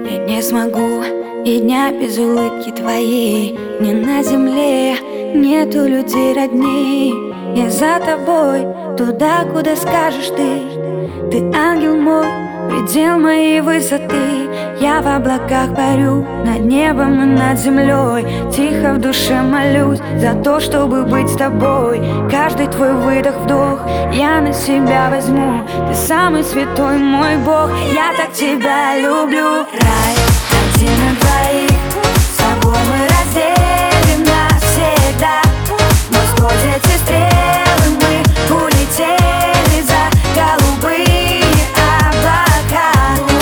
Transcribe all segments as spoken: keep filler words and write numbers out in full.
И не смогу и дня без улыбки твоей. Ни на земле нету людей родней. Я за тобой туда, куда скажешь ты. Ты ангел мой, предел моей высоты. Я в облаках парю, над небом и над землей. Тихо в душе молюсь за то, чтобы быть с тобой. Каждый твой выдох-вдох я на себя возьму. Ты самый святой мой Бог, я так тебя люблю. Рай один на двоих, с тобой мы разделим навсегда. Но сквозь эти стрелы мы улетели за голубые облака.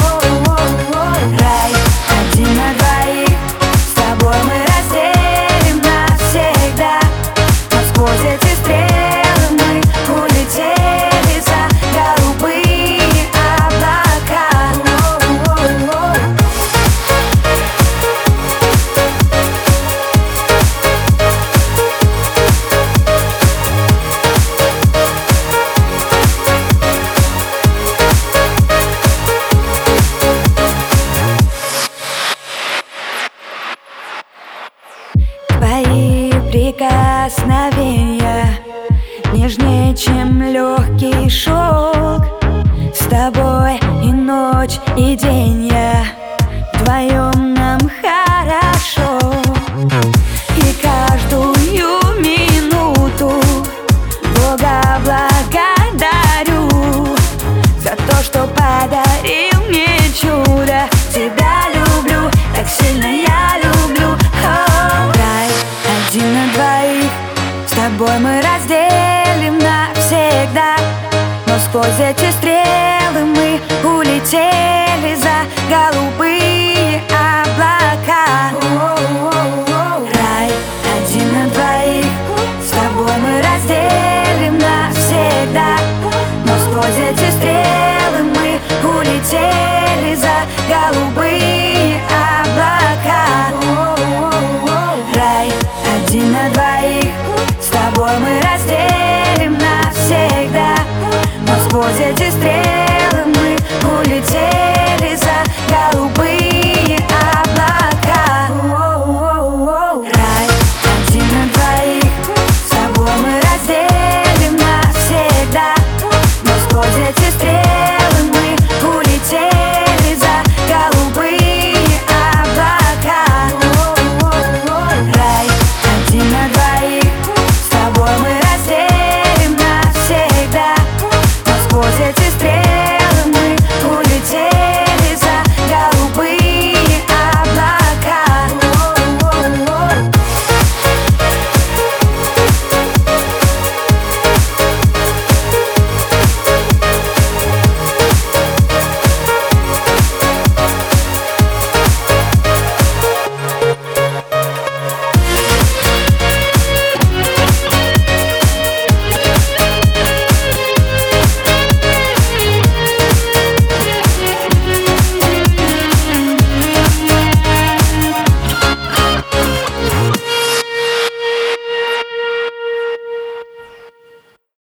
Рай один на двоих, с тобой мы разделим навсегда. Но сквозь эти стрелы мы улетели за голубые облака. Твои прикосновения нежнее, чем легкий шелк. С тобой и ночь, и день я вдвоем нам хорошо. И каждую минуту Бога благодарю за то, что подарил мне чудо. Тебя люблю, так сильно я люблю. Рай один на двоих, с тобой мы разделим навсегда. Но сквозь эти стрелы мы улетели за голубые облака. Рай один на двоих, с тобой мы разделим навсегда. Но сквозь эти стрелы мы улетели за голубые